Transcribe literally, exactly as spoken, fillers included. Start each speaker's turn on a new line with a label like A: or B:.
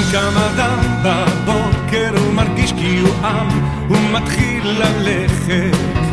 A: קם אדם בבוקר ומרגיש כי הוא עם, הוא מתחיל ללכת